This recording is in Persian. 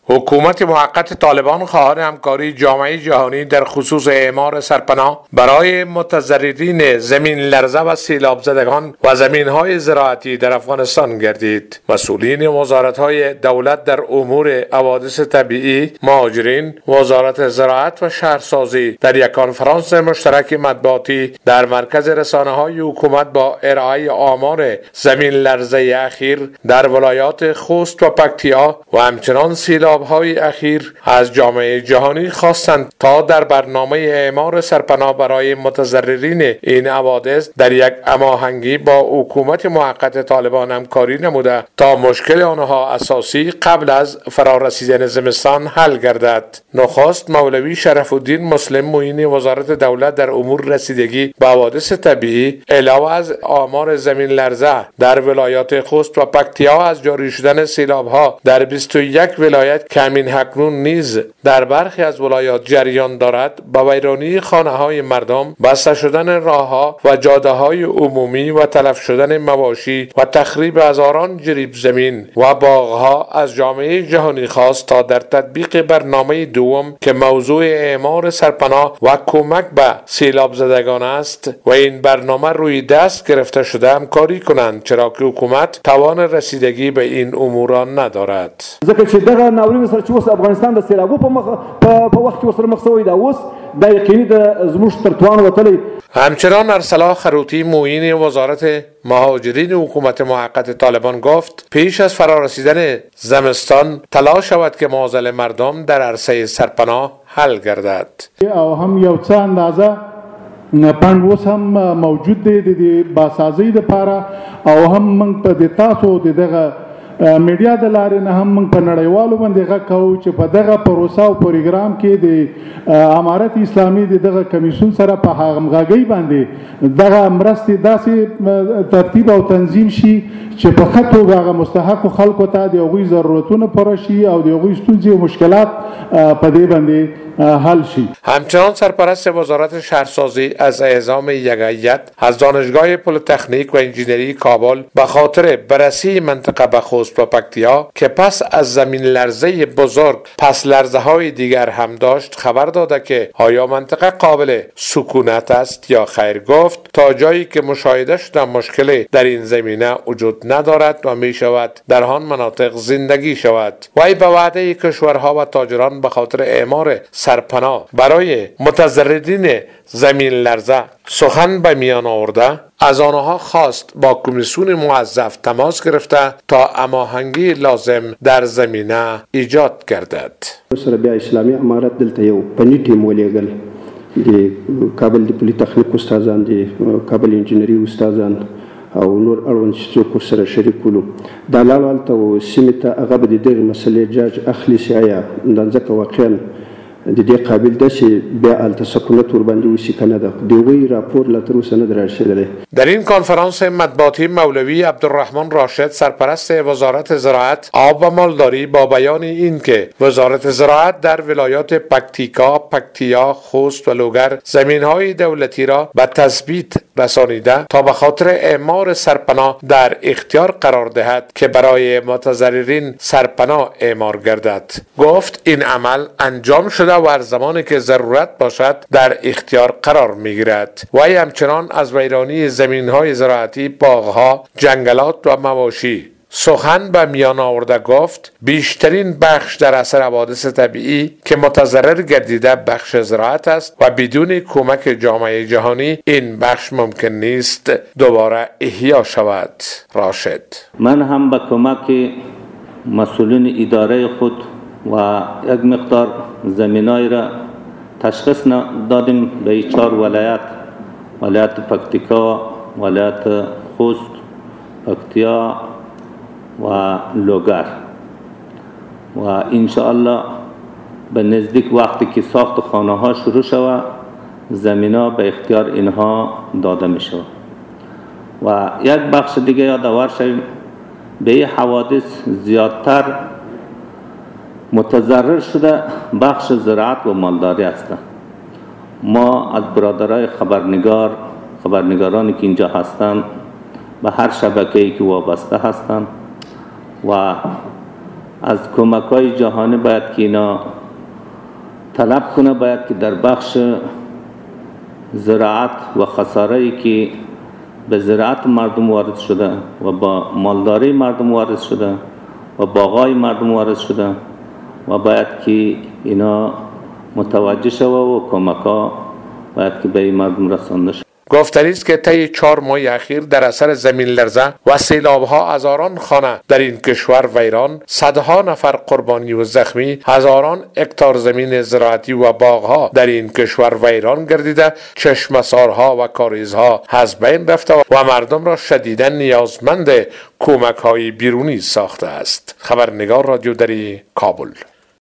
حکومت موقت طالبان خواهان همکاری جامعه جهانی در خصوص اعمار سرپناه برای متضررین زمین لرزه و سیلاب زدگان و زمین‌های زراعتی در افغانستان گردید. مسئولین وزارت‌های دولت در امور حوادث طبیعی، مهاجرین، وزارت زراعت و شهرسازی در یک کنفرانس مشترک مطبوعاتی در مرکز رسانه‌های حکومت با ارائه آمار زمین لرزه اخیر در ولایات خوست و پکتیا و همچنان سیلاب‌های اخیر از جامعه جهانی خواستند تا در برنامه اعمار سرپناه برای متضررین این حوادث در یک هماهنگی با حکومت موقت طالبان همکاری نموده تا مشکل آنها اساسی قبل از فرارسیدن زمستان حل گردد. نخست مولوی شرف الدین مسلم معین وزارت دولت در امور رسیدگی به حوادث طبیعی علاوه از آمار زمین لرزه در ولایات خوست و پکتیا از جاری شدن سیلاب‌ها در 21 ولایت که همین اکنون نیز در برخی از ولایات جریان دارد، با ویرانی خانه‌های مردم، بسته شدن راه‌ها و جاده‌های عمومی و تلف شدن مواشی و تخریب هزاران جریب زمین و باغ‌ها از جامعه جهانی خواست تا در تطبیق برنامه دوم که موضوع اعمار سرپناه و کمک به سیلاب زدگان است و این برنامه روی دست گرفته شده همکاری کنند، چرا که حکومت توان رسیدگی به این امور ندارد. سره چې اوس افغانستان د سیلابو په وخت کې ورسره مخ شوی دا اوس د یقیني د زموږ تر توان وتلی. همچنان ارسلا خروتی معین وزارت مهاجرین حکومت موقت طالبان گفت پیش از فرارسیدن زمستان تلاش شود که معضل مردم در عرصه سرپناه حل گردد. او هم یو څه اندازه پند اوس هم موجود دی د باسازۍ لپاره او هم موږ په د تاسو دغه میډیا د لارې نه هم موږ په نړیوالو باندې غږ کوو چې په دغه پروسه او پروګرام کې د امارت اسلامي د دغه کمیسیون سره په همغږۍ باندې دغه مرستې داسې ترتیب او تنظیم شي چې په ښه توګه هغه مستحقو خلکو ته د هغوی ضرورتونه پوره شي او د هغوی ستونزې او مشکلات په دې باندې حل شي. همچنان سرپرست وزارت شهرسازی از اعزام یک هیئت از دانشگاه پلی‌تکنیک و انجینری کابل به خاطر بررسی منطقه به خوست و پکتیا که پس از زمین لرزه بزرگ پس لرزه های دیگر هم داشت خبر داده که آیا منطقه قابل سکونت است یا خیر. گفت تا جایی که مشاهده شده مشکلی در این زمینه وجود ندارد و می شود در آن مناطق زندگی شود. وی به وعده کشورها و تاجران به خاطر اعمار سرپناه برای متضررین زمین لرزه سخن به میان آورده از آنها خواست با کمیسیون موظف تماس گرفته تا هماهنگی لازم در زمینه ایجاد گردد. سره بیا اسلامي امارت دلته یو پنځه ټیم ولېږل د کابل د پولیټکنیک استادان د کابل انجینری استادان او نور اړوند چې څوک سره شریک ولو دا لاله ته سیمه ته هغه به د دغه مسلې جاج اخلي سیا د ځکه واقعا د دې قابل ده چې بیا الته سکونت ور باندې وشي کنه ده دوی راپور لا تر اوسه نه دررسیدلی. در این کنفرانس مطبوعاتی مولوی عبدالرحمن راشد سرپرست وزارت زراعت آب و مالداری با بیان این که وزارت زراعت در ولایات پکتیا، خوست و لوگر زمین‌های دولتی را به تثبیت رسانیده تا به خاطر اعمار سرپناه در اختیار قرار دهد که برای متضررین سرپناه اعمار گردد. گفت این عمل انجام شده و هر زمانی که ضرورت باشد در اختیار قرار میگیرد. و همچنان از ویرانی زمین‌های زراعتی، باغ‌ها، جنگلات و مواشی سخن به میان آورده. گفت بیشترین بخش در اثر حوادث طبیعی که متضرر گردیده بخش زراعت است و بدون کمک جامعه جهانی این بخش ممکن نیست دوباره احیا شود. راشد: من هم به کمک مسئولین اداره خود و یک مقدار زمینای را تشخیص دادیم به 4 ولایت پکتیکا، ولایت خوست، پکتیا و لوگر و انشاءالله به نزدیک وقتی که ساخت خانه ها شروع شود زمینا به اختیار اینها داده می شود. و یک بخش دیگه یادآور شویم به این حوادث زیادتر متضرر شده بخش زراعت و مالداری هستند. ما از برادرای خبرنگارانی که اینجا هستند به هر شبکه‌ای که وابسته هستند و از کمک‌های جهانی باید که اینا طلب کنه، باید که در بخش زراعت و خساره‌ای که به زراعت مردم وارد شده و با مالداری مردم وارد شده و باغای مردم وارد شده و باید که اینا متوجه شده و کمک‌ها باید که به مردم رسانده شده. گفتنی است که طی 4 ماه اخیر در اثر زمین لرزه و سیلاب‌ها هزاران خانه در این کشور ویران، صدها نفر قربانی و زخمی، هزاران هکتار زمین زراعتی و باغ‌ها در این کشور ویران گردیده، چشمسارها و کاریزها از بین رفته و مردم را شدیداً نیازمند کمک‌های بیرونی ساخته است. خبرنگار رادیو دری کابل.